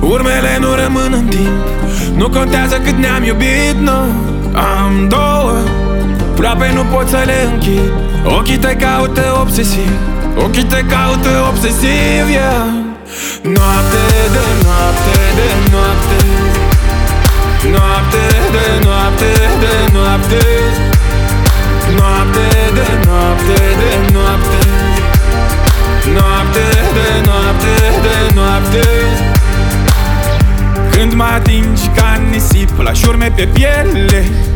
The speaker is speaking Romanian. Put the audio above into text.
Urmele nu rămân în timp, nu contează cât ne-am iubit, nu. Am două, aproape nu pot să le închid. Ochii te caută obsesiv, ochii te caută obsesiv, yeah. Noapte de noapte de noapte, noapte de noapte de noapte, noapte de noapte de noapte, noapte de noapte de noapte. Când mă atingi ca nisip, lași urme pe piele,